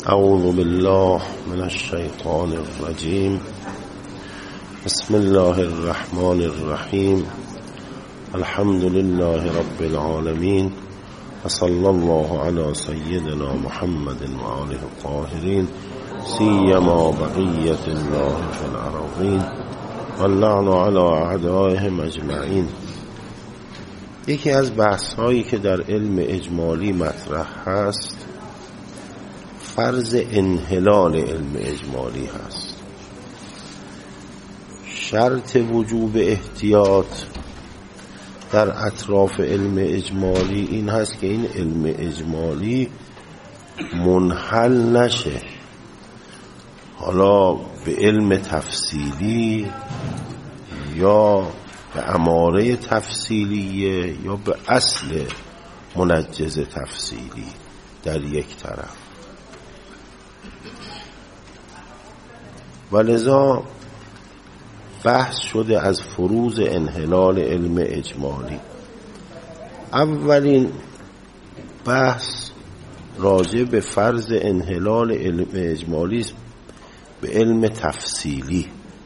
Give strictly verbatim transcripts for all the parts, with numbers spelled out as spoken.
اعوذ بالله من الشیطان الرجیم. بسم الله الرحمن الرحیم. الحمد لله رب العالمین و صلی الله علی سیدنا محمد و آله الطاهرین سیما بقیة الله فی الارضین و اللعن علی اعدائهم اجمعین. یکی از بحث هایی که در علم اجمالی مطرح هست فرض انحلال علم اجمالی هست. شرط وجوب احتیاط در اطراف علم اجمالی این هست که این علم اجمالی منحل نشه، حالا به علم تفصیلی یا به اماره تفصیلیه یا به اصل منجز تفصیلی در یک طرف. ولذا بحث شده از فروض انحلال علم اجمالی. اولین بحث راجع به فرض انحلال علم اجمالی به علم تفصیلی.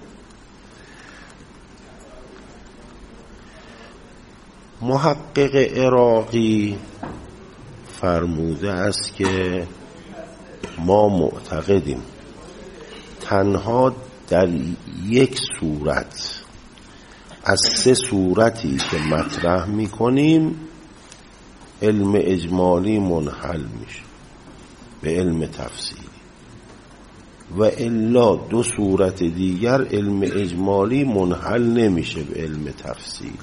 محقق عراقی فرموده است که ما معتقدیم تنها در یک صورت از سه صورتی که مطرح میکنیم علم اجمالی منحل میشه به علم تفصیلی و الا دو صورت دیگر علم اجمالی منحل نمیشه به علم تفصیلی.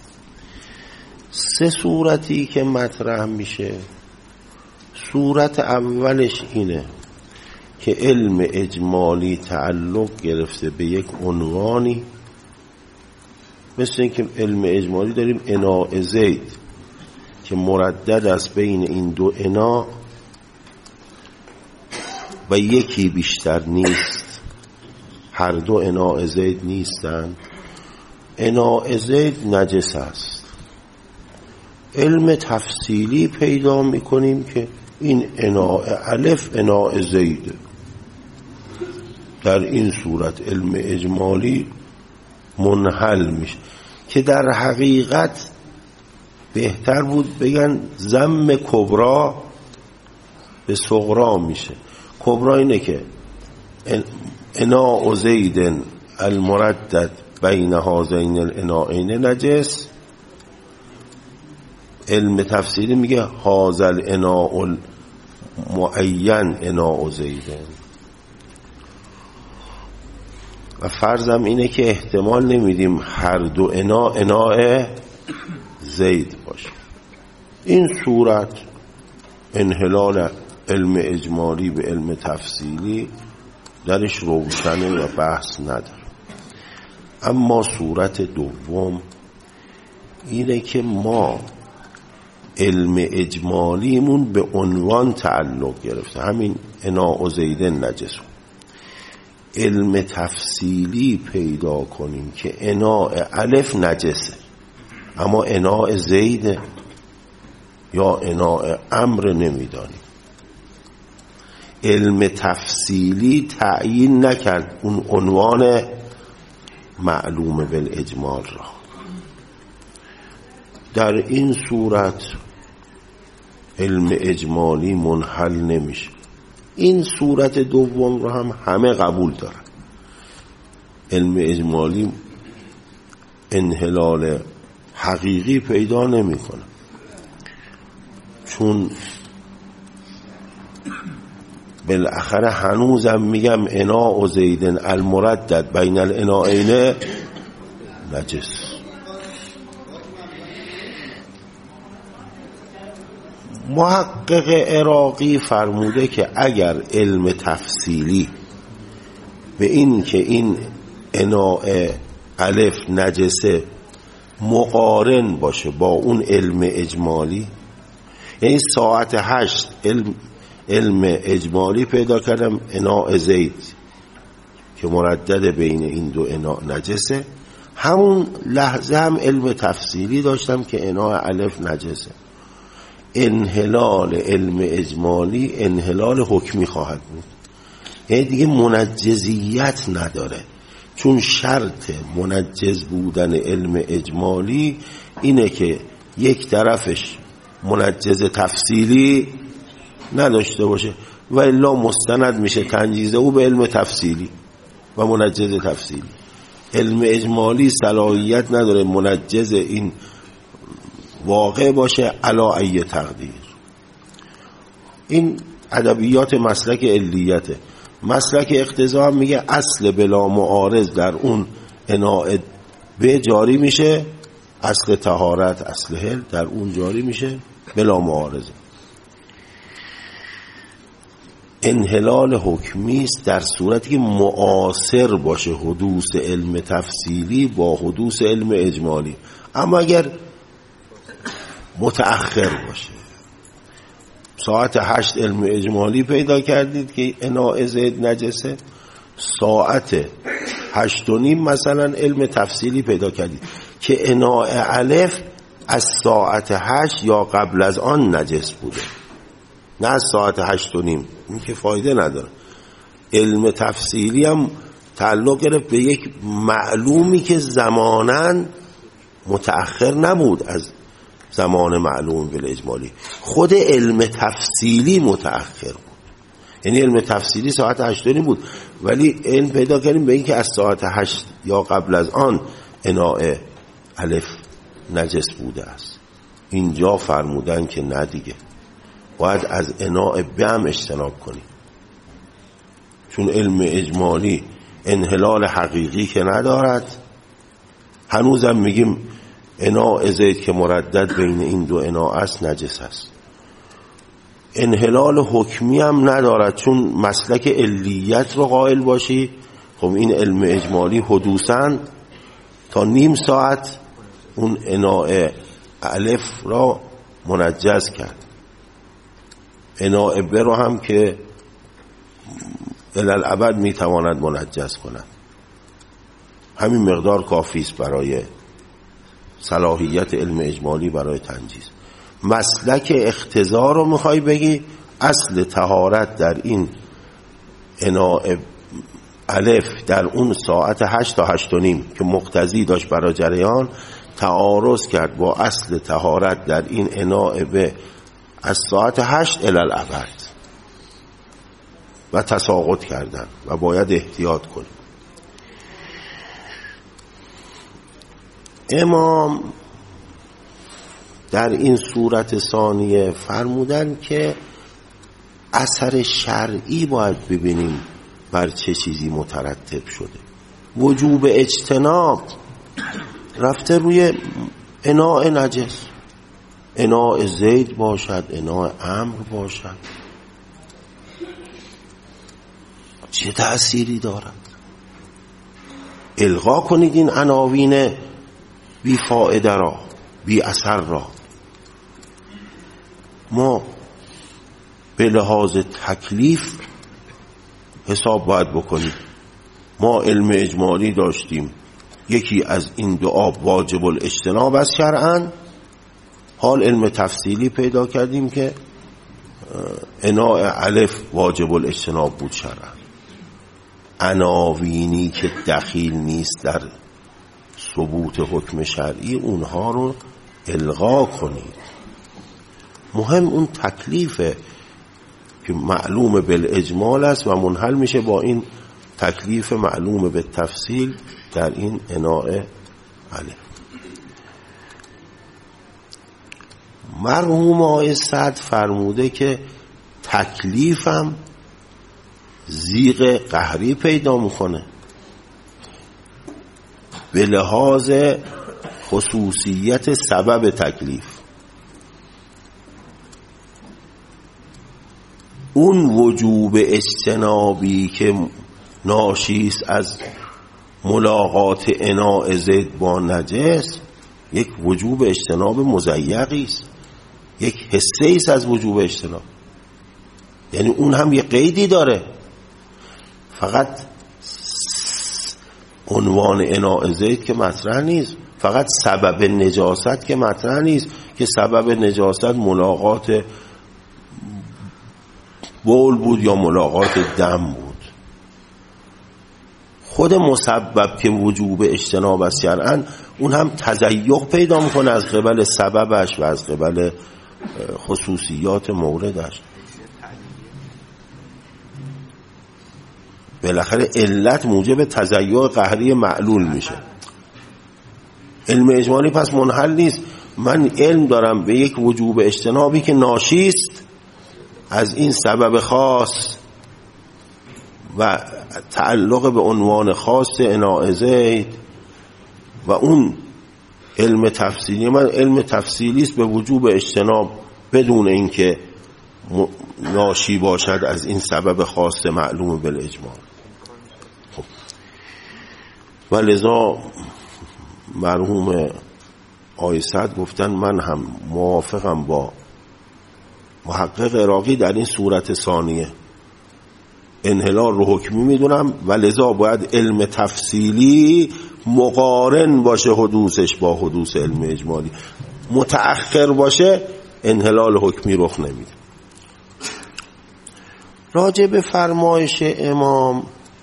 سه صورتی که مطرح میشه، صورت اولش اینه که علم اجمالی تعلق گرفته به یک عنوانی، مثل اینکه علم اجمالی داریم اناء زید که مردد است بین این دو انا و یکی بیشتر نیست، هر دو اناء زید نیستند. اناء زید نجس است. علم تفصیلی پیدا میکنیم که این اناء الف اناء زید. در این صورت علم اجمالی منحل میشه که در حقیقت بهتر بود بگن ضم کبرا به صغرا میشه. کبرا اینه که اناء زید المردد بین هذین الاناءین نجس. علم تفسیری میگه هذا الاناء المعین اناء زید. و فرضم اینه که احتمال نمیدیم هر دو انا اناء زید باشه. این صورت انحلال علم اجمالی به علم تفصیلی درش روشنه و بحث نداره. اما صورت دوم اینه که ما علم اجمالیمون به عنوان تعلق گرفته، همین اناء زید نجس. علم تفصیلی پیدا کنیم که اناء الف نجسه اما اناء زید یا اناء امر نمیدانیم. علم تفصیلی تعیین نکرد اون عنوان معلوم بالاجمال را. در این صورت علم اجمالی منحل نمیشه. این صورت دوم رو هم همه قبول دارن. علم اجمالی انحلال حقیقی پیدا نمیکنه، چون بالاخره هنوزم میگم اناء زید المردد بین الاناءین نجس. محقق عراقی فرموده که اگر علم تفصیلی به این که این اناء الف نجسه مقارن باشه با اون علم اجمالی، یعنی ساعت هشت علم, علم اجمالی پیدا کردم اناء زید که مردد بین این دو اناء نجسه، همون لحظه هم علم تفصیلی داشتم که اناء الف نجسه. انحلال علم اجمالی انحلال حکمی خواهد بود. یعنی دیگه منجزیت نداره، چون شرط منجز بودن علم اجمالی اینه که یک طرفش منجز تفصیلی نداشته باشه و الا مستند میشه تنجیزه او به علم تفصیلی و منجز تفصیلی. علم اجمالی صلاحیت نداره منجز این واقع باشه علا ای تقدیر. این ادبیات مسلک علیته. مسلک اقتضا هم میگه اصل بلا معارض در اون اناء به جاری میشه، اصل طهارت اصل حل در اون جاری میشه بلا معارضه. انحلال حکمی است در صورتی که معاصر باشه حدوث علم تفصیلی با حدوث علم اجمالی. اما اگر متأخر باشه، ساعت هشت علم اجمالی پیدا کردید که اناء زید نجسه، ساعت هشت و نیم مثلا علم تفصیلی پیدا کردید که اناء الف از ساعت هشت یا قبل از آن نجس بوده، نه از ساعت هشت و نیم. این که فایده نداره. علم تفصیلی هم تعلق گرفت به یک معلومی که زماناً متأخر نبود از زمان معلوم بالاجمالی. خود علم تفصیلی متأخر بود، یعنی علم تفصیلی ساعت هشت و نیم بود، ولی علم پیدا کردیم به این که از ساعت هشت یا قبل از آن اناء الف نجس بوده است. اینجا فرمودن که نه دیگه، باید از اناء به هم اجتناب کنیم، چون علم اجمالی انحلال حقیقی که ندارد. هنوزم میگیم اناء زید که مردد بین این دو اناء است نجس است. انحلال حکمی هم ندارد، چون مسلک علیت رو قائل باشی. خب این علم اجمالی حدوثاً تا نیم ساعت اون اناء الف را منجز کرد، اناء ب رو هم که الالعبد میتواند منجز کند. همین مقدار کافی است برای صلاحیت علم اجمالی برای تنجیز. مسلک اقتضا رو میخوای بگی، اصل طهارت در این اناء الف در اون ساعت هشت تا هشت و نیم که مقتضی داشت برای جریان، تعارض کرد با اصل طهارت در این اناء به از ساعت هشت الالعبد و تساقط کردن و باید احتیاط کنیم. امام در این صورت ثانیه فرمودن که اثر شرعی باید ببینیم بر چه چیزی مترتب شده. وجوب اجتناب رفته روی اناء نجس، اناء زید باشد، اناء امر باشد، چه تأثیری دارد؟ الغا کنید این عناوین بی فایده را، بی اثر را. ما به لحاظ تکلیف حساب باید بکنیم. ما علم اجمالی داشتیم، یکی از این دو آب واجب الاجتناب است شرعاً، حال علم تفصیلی پیدا کردیم که اناء الف واجب الاجتناب بود شرعاً. عناوینی که دخیل نیست در ثبوت حکم شرعی اونها رو الغا کنید. مهم اون تکلیفه که معلوم بالاجمال است و منحل میشه با این تکلیف معلوم به تفصیل در این اناء الف. مرحوم آقای سعد فرموده که تکلیفم زیغ قهری پیدا میکنه به لحاظ خصوصیت سبب تکلیف. اون وجوب اجتنابی که ناشیست از ملاقات اناء زید با نجس یک وجوب اجتناب مضیقی است، یک حصه ایست از وجوب اجتناب. یعنی اون هم یک قیدی داره، فقط عنوان اناء زید که مطرح نیست، فقط سبب نجاست که مطرح نیست که سبب نجاست ملاقات بول بود یا ملاقات دم بود. خود مسبب که وجوب اجتناب است شرعاً، اون هم تضیق پیدا میکنه از قبل سببش و از قبل خصوصیات موردش. بالاخره علت موجب تضیق قهری معلول میشه. علم اجمالی پس منحل نیست. من علم دارم به یک وجوب اجتنابی که ناشی است از این سبب خاص و تعلق به عنوان خاص اناء زید، و اون علم تفصیلی من علم تفصیلی است به وجوب اجتناب بدون اینکه ناشی باشد از این سبب خاص معلوم بالاجمال. خب. و لذا مرحوم آقای سعد گفتن من هم موافقم با محقق عراقی در این صورت ثانیه، انحلال رو حکمی میدونم و لذا باید علم تفصیلی مقارن باشه حدوثش با حدوث علم اجمالی. متأخر باشه انحلال حکمی رخ نمیده. راجع به فرمایش امام،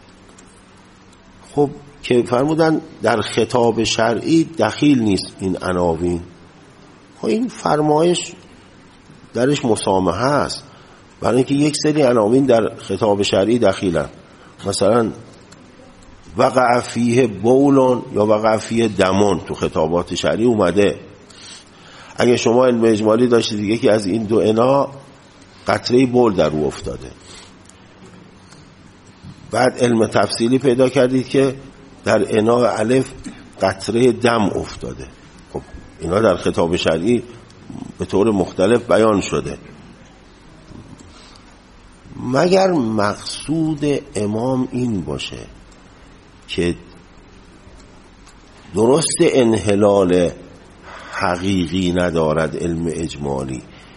خب که فرمودن در خطاب شرعی دخیل نیست این عناوین، خب این فرمایش درش مسامحه است، برای اینکه یک سری عناوین در خطاب شرعی دخیلن. مثلا وقع فیه بولون یا وقع فیه دمون تو خطابات شرعی اومده. اگه شما علم اجمالی داشتید یکی از این دو انا قطره بول در او افتاده، بعد علم تفصیلی پیدا کردید که در انا الف قطره دم افتاده. خب اینا در خطاب شرعی به طور مختلف بیان شده. مگر مقصود امام این باشه که درست انحلال حقیقی ندارد علم اجمالی،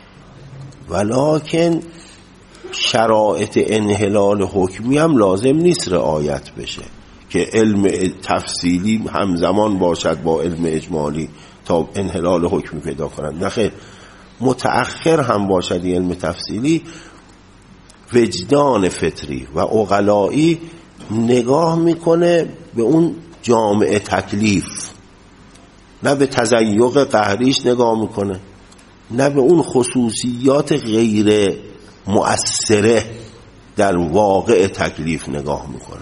ولکن شرایط انحلال حکمی هم لازم نیست رعایت بشه که علم تفصیلی همزمان باشد با علم اجمالی تا انحلال حکمی پیدا کنند. نخیر، متأخر هم باشد علم تفصیلی. وجدان فطری و عقلایی نگاه میکنه به اون جامعه تکلیف، نه به تضیق قهریش نگاه میکنه، نه به اون خصوصیات غیر مؤثره در واقع تکلیف نگاه میکنه،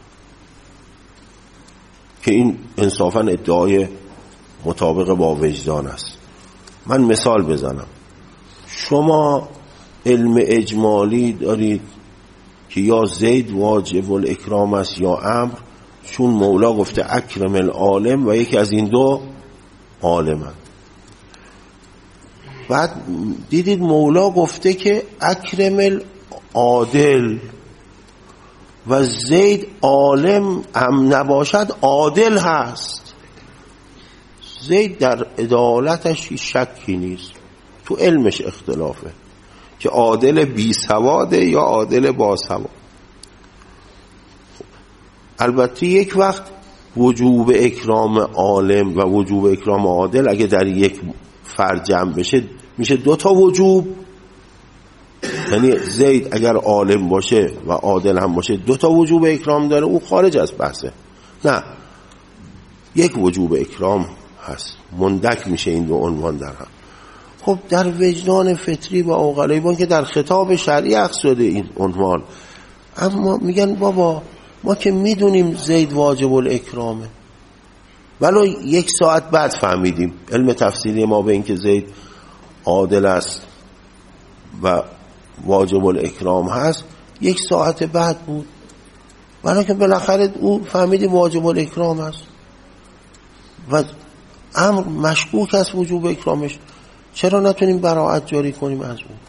که این انصافا ادعای مطابق با وجدان است. من مثال بزنم. شما علم اجمالی دارید که یا زید واجب الاکرام است یا امر، چون مولا گفته اکرم العالم و یکی از این دو عالمن. بعد دیدید مولا گفته که اکرم العادل و زید عالم هم نباشد عادل هست. زید در عدالتش شکی نیست، تو علمش اختلافه که عادل بی سواده یا عادل با سواد. البته یک وقت وجوب اکرام عالم و وجوب اکرام عادل اگه در یک فرد جمع بشه میشه دو تا وجوب، یعنی زید اگر عالم باشه و عادل هم باشه دو تا وجوب اکرام داره، او خارج از بحثه. نه، یک وجوب اکرام هست، مندک میشه این دو عنوان در هم. خب در وجدان فطری و عقلایی که در خطاب شرعی عکس شده این عنوان، اما میگن بابا ما که میدونیم زید واجب الاکرامه، ولو یک ساعت بعد فهمیدیم علم تفصیلی ما به این که زید عادل است و واجب الاکرام هست یک ساعت بعد بود، ولی که بالاخره او فهمیدیم واجب الاکرام هست و امر مشکوک است وجوب اکرامش. چرا نتونیم براءت جاری کنیم از اون؟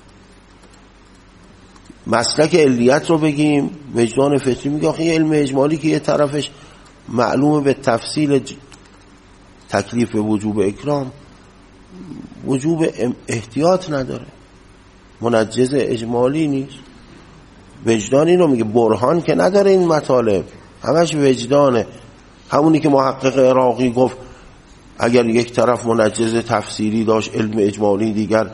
مسلک علیت رو بگیم. وجدان فطری میگه آخه علم اجمالی که یه طرفش معلومه به تفصیل تکلیف به وجوب اکرام، وجوب احتیاط نداره، منجز اجمالی نیست. وجدان اینو میگه، برهان که نداره این مطالب، همش وجدانه. همونی که محقق عراقی گفت اگر یک طرف منجز تفسیری داشت، علم اجمالی دیگر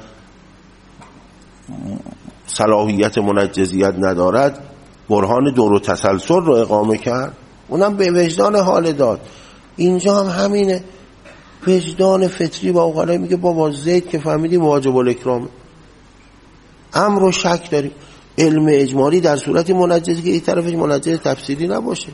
صلاحیت منجزیت ندارد، برهان دور و تسلسل رو اقامه کرد، اونم به وجدان حال داد. اینجا هم همینه، وجدان فطری با اوغلایی میگه بابا زید که فهمیدیم واجب الاکرام، امر و شک داریم. علم اجمالی در صورتی منجزی که یک طرفش منجز تفسیری نباشه،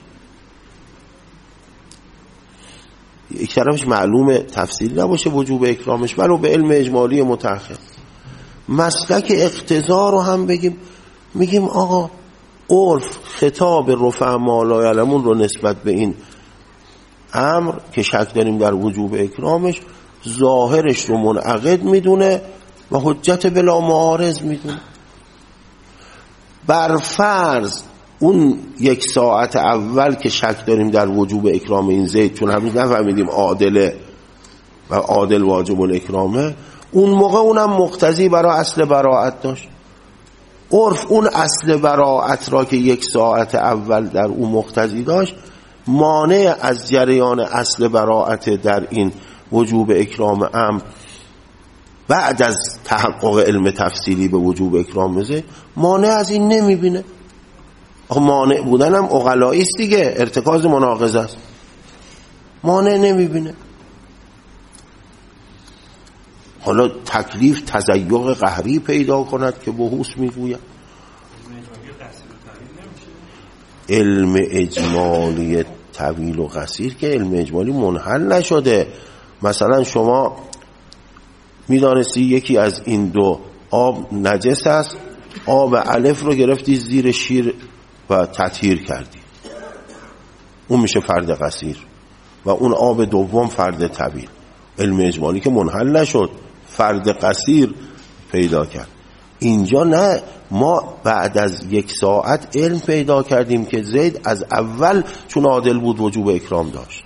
یک طرفش معلوم تفسیری نباشه وجوب اکرامش، ولو به علم اجمالی متأخر. مسلک اقتضا رو هم بگیم، میگیم آقا عرف خطاب رفع ما لا یعلمون رو نسبت به این امر که شک داریم در وجوب اکرامش، ظاهرش رو منعقد میدونه و حجت بلا معارض میدونه. بر فرض اون یک ساعت اول که شک داریم در وجوب اکرام این زید، چون هنوز نفهمیدیم عادله و عادل واجب الاکرامه، اون موقع اونم مقتضی برای اصل براءت داشت. عرف اون اصل براءت را که یک ساعت اول در اون مقتضی داشت، مانع از جریان اصل براءت در این وجوب اکرام امر بعد از تحقق علم تفصیلی به وجوب اکرام زید، مانع از این نمیبینه. مانع بودن هم عقلایی است دیگه، ارتکاز مناقضه است، مانع نمیبینه. حالا تکلیف تزیق قهری پیدا کند که بحوث میگوید علم اجمالی طویل و قصیر که علم اجمالی منحل نشده. مثلا شما میدانستی یکی از این دو آب نجس است، آب الف رو گرفتی زیر شیر و تطهیر کردی، اون میشه فرد قصیر، و اون آب دوم فرد طویل. علم اجمالی که منحل نشد، فرد قصیر پیدا کرد. اینجا نه، ما بعد از یک ساعت علم پیدا کردیم که زید از اول چون عادل بود وجوب اکرام داشت.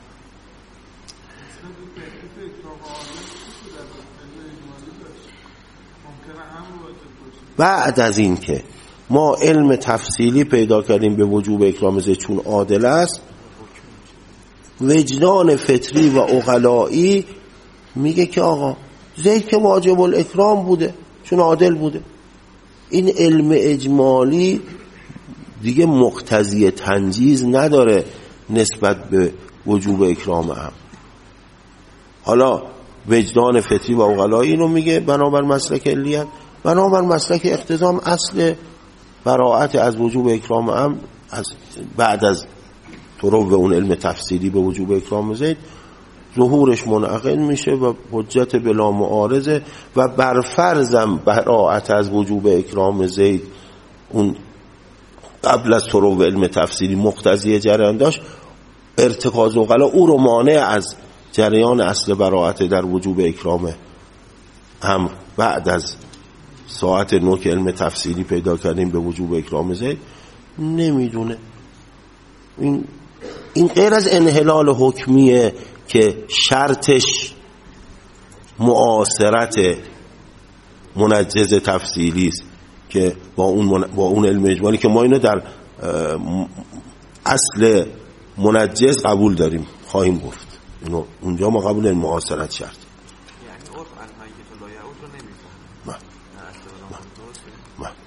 بعد از این که ما علم تفصیلی پیدا کردیم به وجوب اکرام زید چون عادل است، وجدان فطری و عقلایی میگه که آقا زید که واجب الاکرام بوده چون عادل بوده. این علم اجمالی دیگه مقتضی تنجیز نداره نسبت به وجوب اکرام هم. حالا وجدان فطری و عقلایی اینو میگه بنابر مسلک علیت، بنابر مسلک اقتضا اصل براءت از وجوب اکرام هم از بعد از طرق اون علم تفصیلی به وجوب اکرام زید ظهورش منعقد میشه و حجت بلا معارضه. و برفرضم براءت از وجوب اکرام زید اون قبل از طرق علم تفصیلی مقتضی جریان داشت، ارتکاز عقلا او رو مانع از جریان اصل براءت در وجوب اکرام هم بعد از ساعت نو که علم تفصیلی پیدا کردیم به وجوب اکرام زید نمیدونه. این این غیر از انحلال حکمیه که شرطش معاصرت منجز تفصیلی است که با اون با اون علم اجمالی که ما اینو در اصل منجز قبول داریم خواهیم گفت، اینو اونجا ما قبول این معاصرت شرط. یعنی عرف انهایی که تو لایعود رو نمیفهم. نه نه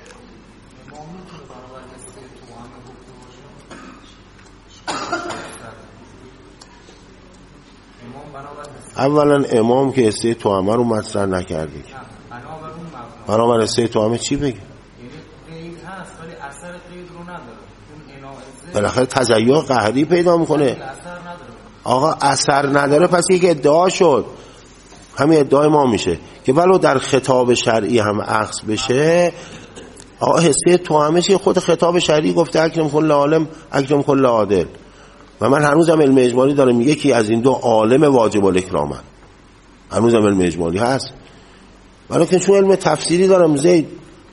اولا امام که سه توامه رو مطرح نکرده، بنابر سه توامه چی بگه؟ قید هست ولی اثر قید رو نداره، بالاخره تزیع قهری پیدا میکنه. آقا اثر نداره پس یک ادعا شد، همین ادعای ما میشه که ولو در خطاب شرعی هم اخذ بشه. آقا سه توامه چیه؟ خود خطاب شرعی گفته اکرم کل عالم اکرم کل عادل، و من هنوزم علم اجمالی داره میگه که از این دو عالم واجب الاکرام هست، هنوزم علم اجمالی هست. ولی چون علم تفسیری دارم زید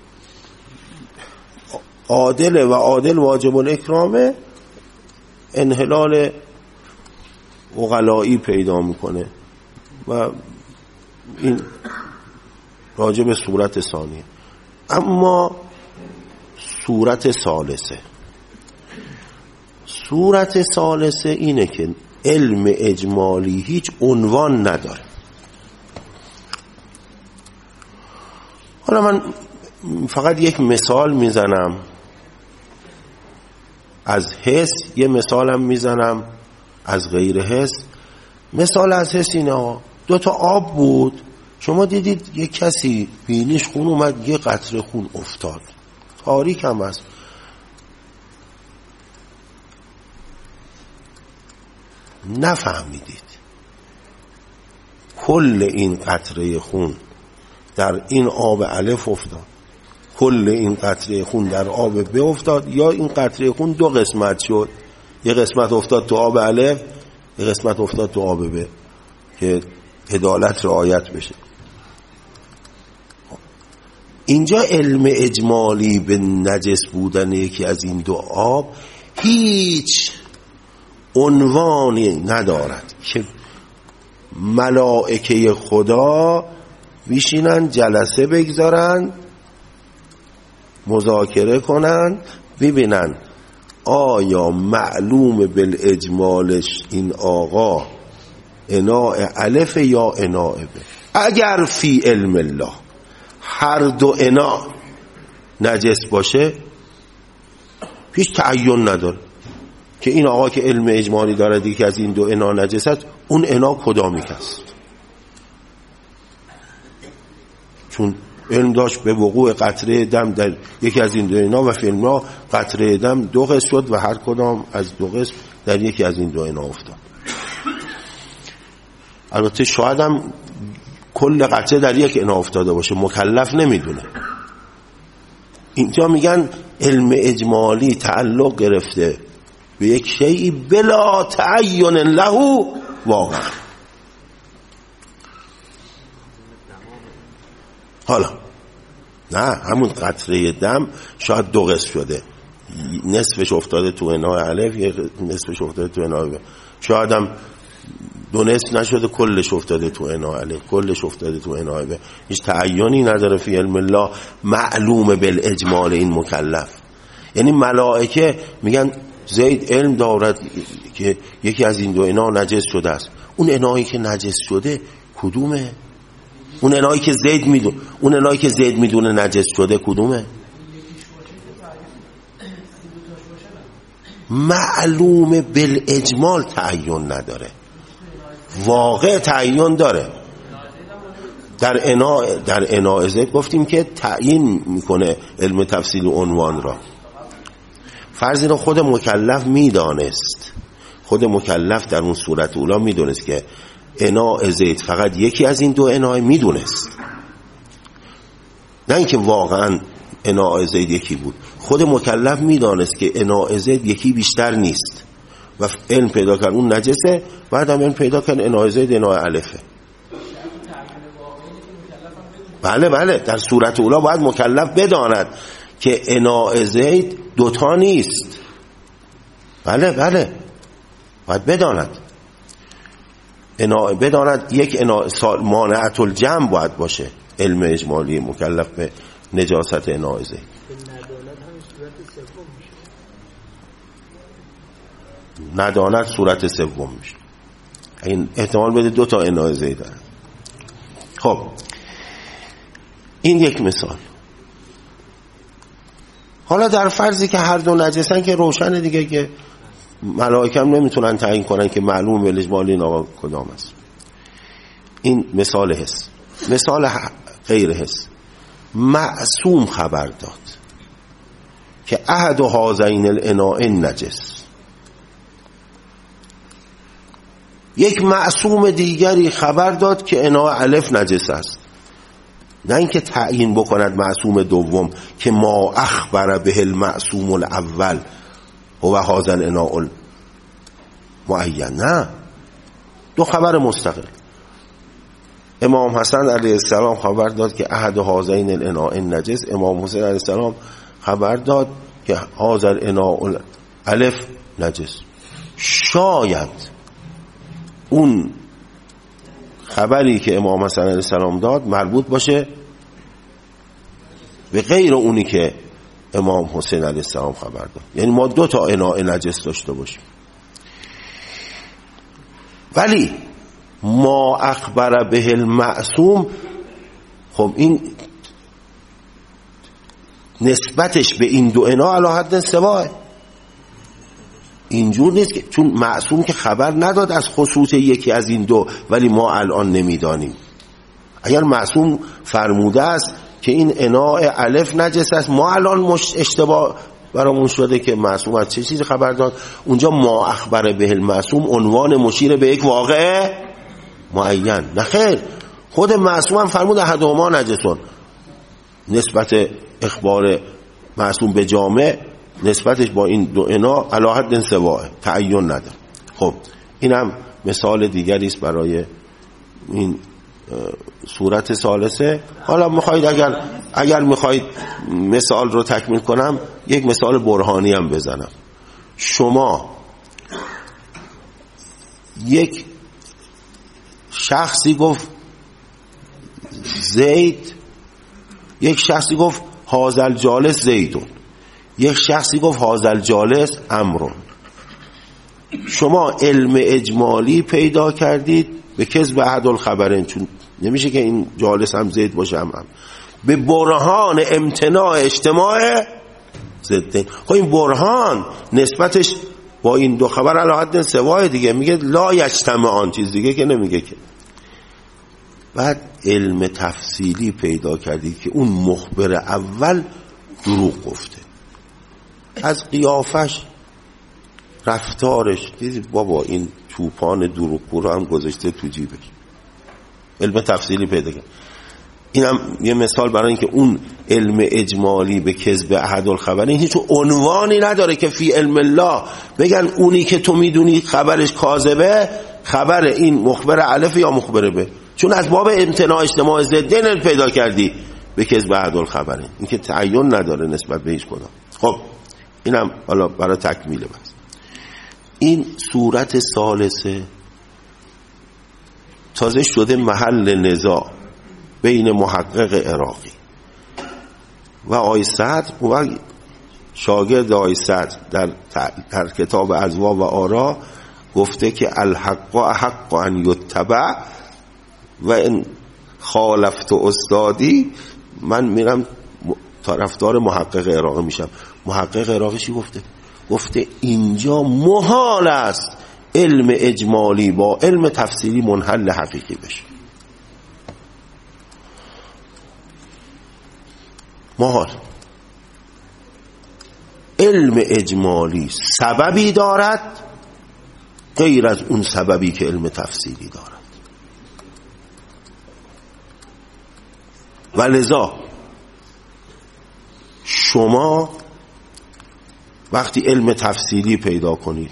عادل و عادل واجب الاکرامه، انحلال عقلایی پیدا میکنه. و این راجع به صورت ثانیه. اما صورت ثالثه صورت ثالثه اینه که علم اجمالی هیچ عنوان نداره. حالا من فقط یک مثال میزنم از حس، یه مثالم میزنم از غیر حس. مثال از حس اینه، دو تا آب بود، شما دیدید یک کسی بینیش خون اومد، یه قطره خون افتاد، تاریک هم هست، نفهمیدید کل این قطره خون در این آب الف افتاد، کل این قطره خون در آب ب افتاد، یا این قطره خون دو قسمت شد، یه قسمت افتاد تو آب الف، یه قسمت افتاد تو آب ب، که عدالت رعایت بشه. اینجا علم اجمالی به نجس بودن یکی از این دو آب هیچ عنوانی ندارد که ملائکه خدا بیشینن جلسه بگذارن مذاکره کنن ببینن آیا معلوم بالاجمالش این آقا اناء الف یا اناء ب. اگر فی علم الله هر دو انا نجس باشه هیچ تعین نداره که این آقا که علم اجمالی داره دیگه که از این دو انا نجس است، اون انا کدامی است؟ چون علم داشت به وقوع قطره دم در یکی از این دو انا و فی علم الله قطره دم دو قسم شد و هر کدام از دو قسم در یکی از این دو انا افتاد. البته شاید هم کل قطره در یک انا افتاده باشه، مکلف نمیدونه. اینجا میگن علم اجمالی تعلق گرفته به یک شیئی بلا تعین له واقع. حالا نه، همون قطره دم شاید دو قسم شده، نصفش افتاده تو اناء الف، یک نصفش افتاده تو اناء ب، شاید هم دو نصف نشده کلش افتاده تو اناء الف، کلش افتاده تو اناء ب. هیچ تعیینی نداره فی علم الله معلوم بالاجمال این مکلف. یعنی ملائکه میگن زید علم دارد که یکی از این دو انا نجس شده است، اون انایی که نجس شده کدومه؟ اون انایی که زید میدونه اون انایی که زید میدونه نجس شده کدومه؟ معلوم بالاجمال تعین نداره، واقع تعین داره. در انا در انا زید گفتیم که تعیین میکنه علم تفصیل و عنوان را. فرض رو خود مکلف میدانست، خود مکلف در اون صورت اولا میدونست که اناء زید فقط یکی از این دو اناء، میدونست، نه اینکه واقعا اناء زید یکی بود. خود مکلف میدانست که اناء زید یکی بیشتر نیست و علم پیدا کرد اون نجسه، بعد هم علم پیدا کرد اناء زید اناء الفه. بله بله، در صورت اولا باید مکلف بداند که اناء زید دوتا نیست. بله بله، باید بداند، اناء بداند یک اناء مانعت الجمع باید باشه. علم اجمالی مکلف به نجاست اناء زید. نداند صورت سوم میشه. این احتمال بده دو تا اناء زید داره. خب این یک مثال. حالا در فرضی که هر دو نجسن که روشنه دیگه که ملائکه هم نمیتونن تعیین کنن که معلوم به اجمالی این آقا کدام است. این مثال حس. مثال غیر حس، معصوم خبر داد که احد و هذین الاناء نجس. یک معصوم دیگری خبر داد که اناء الف نجس است، نه اینکه تعیین بکند معصوم دوم که ما اخبر به المعصوم الاول و هذا الاناء معین، نه، دو خبر مستقل. امام حسن علیه السلام خبر داد که احد هذین الاناء نجس، امام حسین علیه السلام خبر داد که هذا الاناء الف نجس. شاید اون خبری که امام حسن علیه السلام داد مربوط باشه به غیر اونی که امام حسین علیه السلام خبر داد. یعنی ما دو تا اناء نجس داشته باشیم. ولی ما اخبر به المعصوم، خب این نسبتش به این دو انا علی حد سواء، اینجور نیست که چون معصوم که خبر نداد از خصوص یکی از این دو، ولی ما الان نمیدانیم. اگر معصوم فرموده است که این اناء الف نجس است، ما الان مش اشتباه برامون شده که معصوم از چه چیزی خبر داد، اونجا ما اخبر به المعصوم عنوان مشیر به یک واقع معین. نه خیر، خود معصوم هم فرمود احدهما نجسون، نسبت اخبار معصوم به جامع نسبتش با این دو انا علی حد سواء، تعین نداره. خب اینم مثال دیگری است برای این صورت ثالثه. حالا میخواید اگر اگر میخواید مثال رو تکمیل کنم، یک مثال برهانی هم بزنم. شما یک شخصی گفت زید، یک شخصی گفت هازل جالس زیدون، یک شخصی گفت هازل جالس امرون. شما علم اجمالی پیدا کردید به کذب احد الخبرین، چون نمیشه که این جالس هم زید باشه هم, هم. به برهان امتناع اجتماع ضدین. خب این برهان نسبتش با این دو خبر علی حد سواء دیگه، میگه لا یجتمعان، چیز دیگه که نمیگه که. بعد علم تفصیلی پیدا کردی که اون مخبر اول دروغ گفته، از قیافش، رفتارش دیدی بابا این چوپان دروغگو رو هم گذاشته تو جیبش. علم تفصیلی پیدا کرد. اینم یه مثال برای اینکه اون علم اجمالی به کذب احد الخبرین هیچ عنوانی نداره که فی علم الله بگن اونی که تو میدونی خبرش کاذبه، خبر این مخبر الف یا مخبر به، چون از باب امتناع اجتماع ضدین پیدا کردی به کذب احد الخبرین، این که تعین نداره نسبت به هیچ کدام. خب اینم حالا برای تکمیل بس. این صورت ثالثه تازه شده محل نزاع بین محقق عراقی و آقای صدر و شاگرد آقای صدر در, در کتاب اضواء و آرا گفته که الحق حق ان یتبع و ان خالفت استادی، من میرم طرفدار محقق عراقی میشم. محقق عراقی چی گفته؟ گفته اینجا محال است علم اجمالی با علم تفصیلی منحل حقیقی بشه. محال. علم اجمالی سببی دارد غیر از اون سببی که علم تفصیلی دارد، و لذا شما وقتی علم تفصیلی پیدا کنید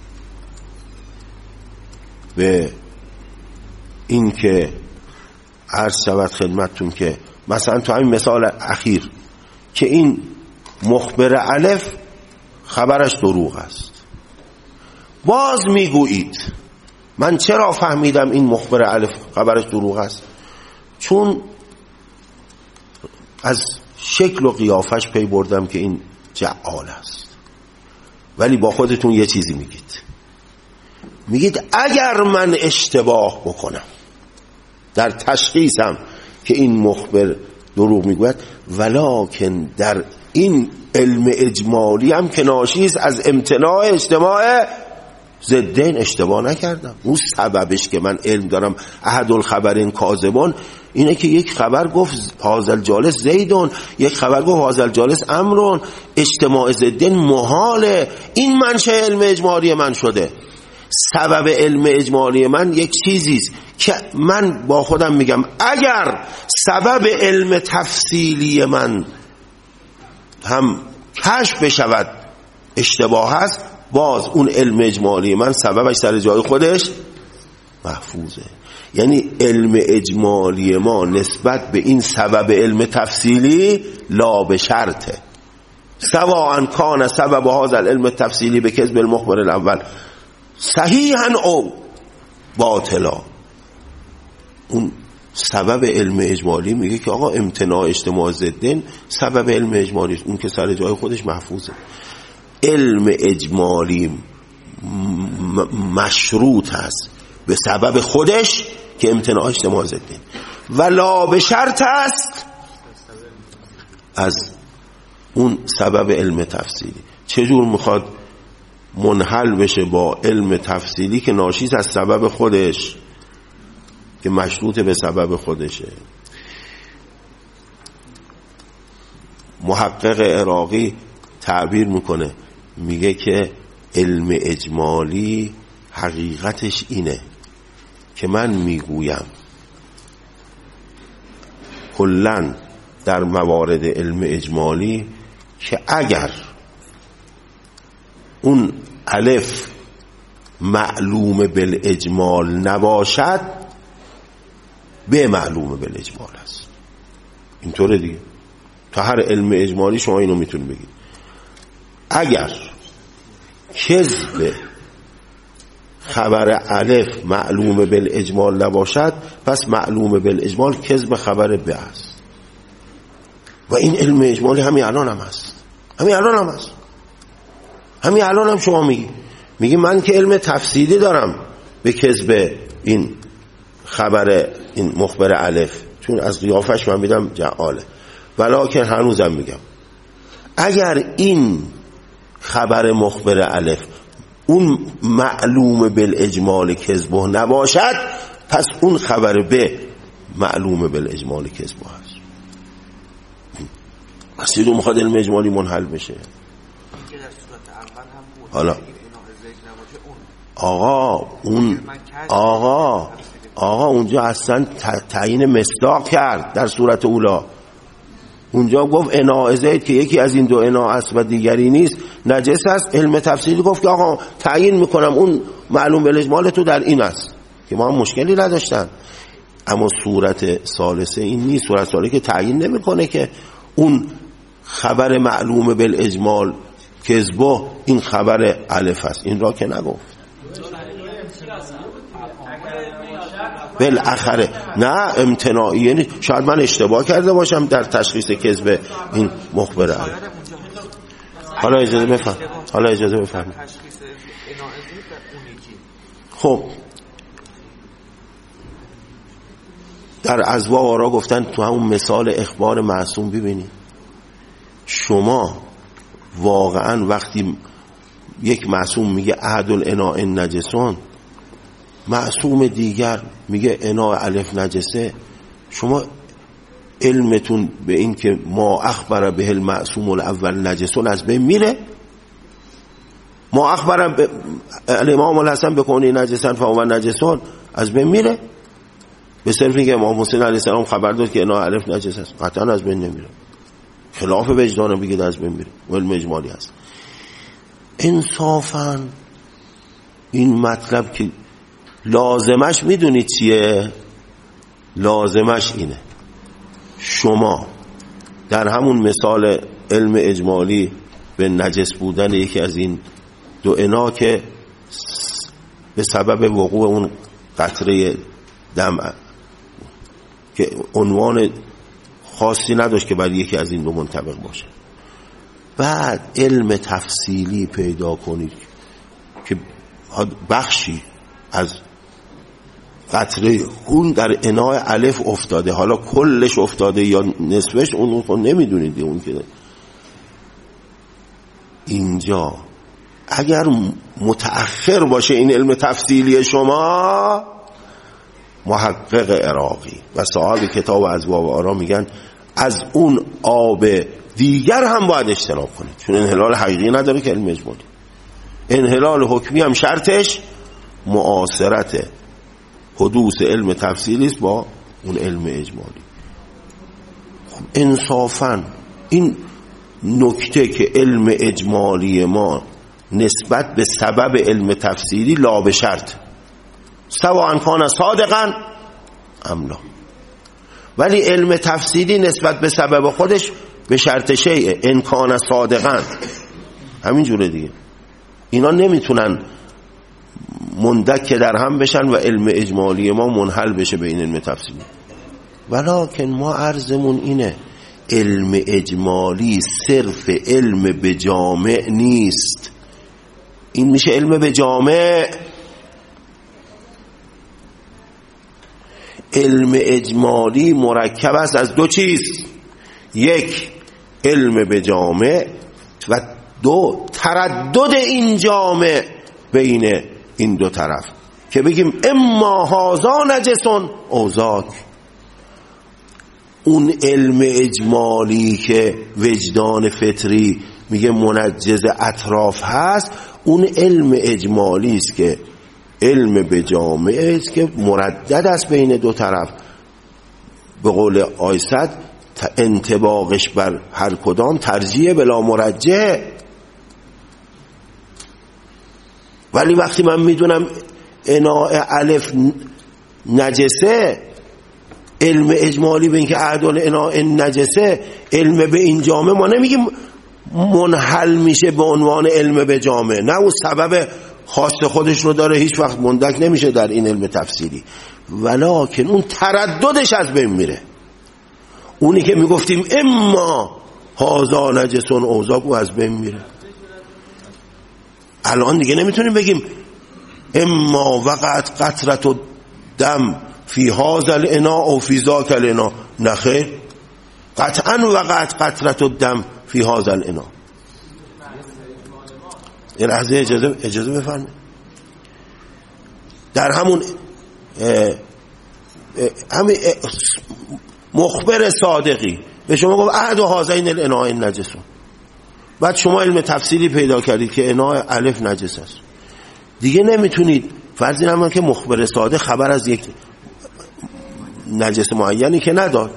به این که عرض شود خدمتتون که مثلا تو همین مثال اخیر که این مخبر الف خبرش دروغ است، باز میگویید من چرا فهمیدم این مخبر الف خبرش دروغ است؟ چون از شکل و قیافش پی بردم که این جعال است. ولی با خودتون یه چیزی میگید، میگید اگر من اشتباه بکنم در تشخیصم که این مخبر دروغ میگوید، ولکن در این علم اجمالی هم که ناشی است از امتناع اجتماع ضدین اشتباه نکردم. اون سببش که من علم دارم احد الخبرین کاذبون اینه که یک خبر گفت هازل جالس زیدون، یک خبر گفت هازل جالس امرون، اجتماع ضدین محاله. این منشأ علم اجمالی من شده. سبب علم اجمالی من یک چیزیست که من با خودم میگم اگر سبب علم تفصیلی من هم کشف بشود اشتباه هست، باز اون علم اجمالی من سببش سر جای خودش محفوظه. یعنی علم اجمالی ما نسبت به این سبب علم تفصیلی لا به شرطه، سواء کان سبب هذا العلم التفصیلی به کذب المخبر الاول صحیحا او باطلا. اون سبب علم اجمالی میگه که آقا امتناع اجتماع ضدین سبب علم اجمالی، اون که سر جای خودش محفوظه. علم اجمالی مشروط است به سبب خودش که امتناع اجتماع ضدین و لا به شرط است از اون سبب علم تفصیلی. چجور میخواد منحل بشه با علم تفصیلی که ناشی از سبب خودش که مشروط به سبب خودشه؟ محقق عراقی تعبیر میکنه، میگه که علم اجمالی حقیقتش اینه که من میگویم کلاً در موارد علم اجمالی که اگر اون الف معلوم بالاجمال نباشد به معلوم بالاجمال است. اینطوره دیگه، تا هر علم اجمالی شما اینو میتونید بگید. اگر کذب خبر الف معلوم بالاجمال نباشد پس معلوم بالاجمال کذب خبر ب است. و این علم اجمالی همین الان هم هست، همین الان هم هست، همین الان هم شما میگی میگی من که علم تفصیلی دارم به کذب این خبر این مخبر الف، چون از قیافش من میدم جعاله، ولکن هنوزم میگم اگر این خبر مخبر الف اون معلوم بالاجمال کذبه نباشد پس اون خبر به معلوم بالاجمال کذبه هست. پس اینو میخواد علم اجمالی منحل بشه. حالا آقا اون آقا آقا اونجا اصلا تعیین مصداق کرد در صورت اولا. اونجا گفت اناء زید که یکی از این دو اناء است و دیگری نیست نجس است. علم تفصیلی گفت که آقا تعیین میکنم اون معلوم بالاجمال تو در این است، که ما هم مشکلی نداشتن. اما صورت ثالثه این نیست. صورت ثالثه که تعیین نمیکنه که اون خبر معلوم بالاجمال کذبه این خبر الف است، این را که نگفت. بالاخره نه امتناعیه نیست. شاید من اشتباه کرده باشم در تشخیص کذب این مخبر الف. حالا اجازه بفهم حالا اجازه بفهم خب در ازوا و آرا گفتن تو همون مثال اخبار معصوم ببینید شما واقعا وقتی یک معصوم میگه احد الاناء نجسون، معصوم دیگر میگه اناء الف نجسه، شما علمتون به این که ما اخبر به المعصوم الاول نجسون از بین میره؟ ما اخبر به الامام الحسن بکنی نجسن فهو نجسون از بین میره؟ به صرف اینکه امام حسین علیه السلام خبر داد که اناء الف نجس است قطعا از بین نمیره. خلاف وجدانم بگید از بین میره، علم اجمالی هست. انصافاً این مطلب که لازمش میدونید چیه؟ لازمش اینه شما در همون مثال علم اجمالی به نجس بودن یکی از این دو انا که به سبب وقوع اون قطره دم که عنوان خاصی نداشت که برای یکی از این دو منطبق باشه، بعد علم تفصیلی پیدا کنید که بخشی از قطره خون در اناء الف افتاده، حالا کلش افتاده یا نصفش اون رو نمیدونید. اون که اینجا اگر متأخر باشه این علم تفصیلی شما، محقق عراقی و صاحب کتاب ازوا و آرا میگن از اون آب دیگر هم باید اجتناب کنید، چون انحلال حقیقی نداره که علم اجمالی. انحلال حکمی هم شرطش معاصرت حدوث علم تفصیلی است با اون علم اجمالی. خب انصافاً این نکته که علم اجمالی ما نسبت به سبب علم تفصیلی لا به شرط سواء کان صادقاً ام لا، ولی علم تفصیلی نسبت به سبب خودش به شرط شیء ان کان صادقاً، همین جوره دیگه. اینا نمیتونن مندک در هم بشن و علم اجمالی ما منحل بشه به این علم تفصیلی. ولکن ما عرضمون اینه علم اجمالی صرف علم به جامع نیست. این میشه علم به جامع. علم اجمالی مرکب است از دو چیز، یک علم به جامع و دو تردد این جامع بین این دو طرف که بگیم اما هذا نجسون او ذاک. اون علم اجمالی که وجدان فطری میگه منجز اطراف هست، اون علم اجمالی است که علم به جامعه است که مردد است بین دو طرف. به قول آیسد انطباقش بر هر کدام ترجیح بلا مرجح. ولی وقتی من میدونم اناء الف نجسه، علم اجمالی به اینکه اعدال اناء نجسه، علم به این جامعه، ما نمیگیم منحل میشه به عنوان علم به جامعه، نه، اون سبب خاص خودش رو داره، هیچ وقت مندک نمیشه در این علم تفسیری، ولکن اون ترددش از بین میره. اونی که میگفتیم اما هذا نجسون او ذاک از بین میره. الان دیگه نمیتونیم بگیم اما وقعت قطرة الدم فی هذا الاناء او فی ذاک الاناء، نخیر، قطعا وقعت قطرة الدم فی هذا الاناء. یه لحظه اجازه اجازه بفرمایید. در همون همین مخبر صادقی به شما گفت احد هذین الاناء نجسون، بعد شما علم تفصیلی پیدا کردید که اناء الف نجس است، دیگه نمیتونید فرض نکنید که مخبر صادق خبر از یک نجس معینی که نداد،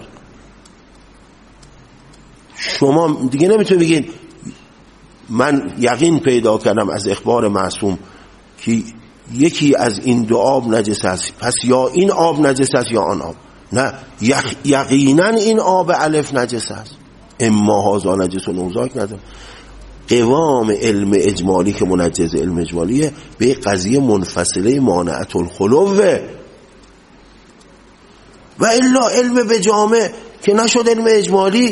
شما دیگه نمیتونید بگید من یقین پیدا کردم از اخبار معصوم که یکی از این دو آب نجس است، پس یا این آب نجس است یا آن آب. نه، یقینا این آب الف نجس است، اما هذا نجس و نوزاک نداره. قوام علم اجمالی که منجز علم اجمالیه به قضیه منفصله مانعت الخلوه، و الا علم به جامع که نشد علم اجمالی.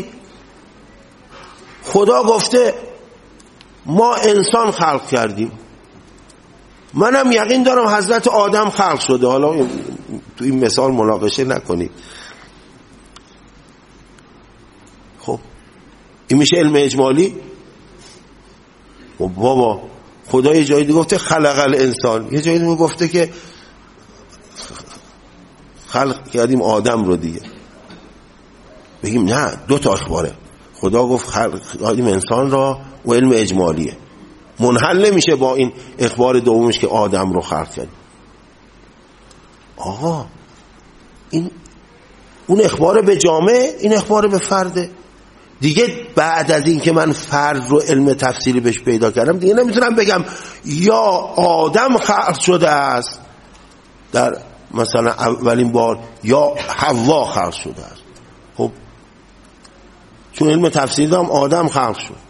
خدا گفته ما انسان خلق کردیم، منم یقین دارم حضرت آدم خلق شده، حالا تو این مثال مناقشه نکنید. خب این میشه علم اجمالی؟ خب بابا خدا یه جایی گفته خلق الانسان، یه جایی گفته که خلق کردیم آدم رو دیگه. بگیم نه، دو تا اخباره، خدا گفت خلق کردیم انسان را و علم اجمالیه، منحل نمیشه با این اخبار دومش که آدم رو خلق کرد. آقا این اون اخبار به جامعه، این اخبار به فرده دیگه. بعد از این که من فرد رو علم تفصیلی بهش پیدا کردم، دیگه نمیتونم بگم یا آدم خلق شده است در مثلا اولین بار یا حوا خلق شده است. خب چون علم تفصیلی دارم آدم خلق شد.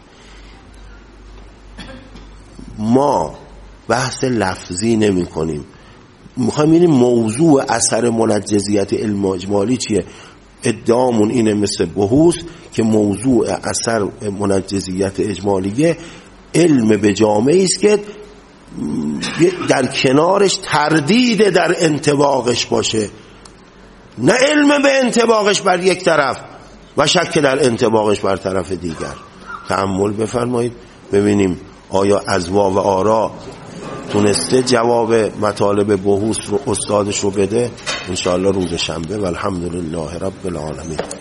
ما بحث لفظی نمی کنیم، میخوایم ببینیم موضوع اثر منجزیت علم اجمالی چیه. ادعامون اینه مثل بحوث که موضوع اثر منجزیت اجمالیه علم به جامعه است که در کنارش تردید در انطباقش باشه، نه علم به انطباقش بر یک طرف و شک در انطباقش بر طرف دیگر. تأمل بفرمایید ببینیم آیا ازوا و آرا تونسته جواب مطالب بحوث رو استادش رو بده. انشاءالله روز شنبه. و الحمدلله رب العالمین.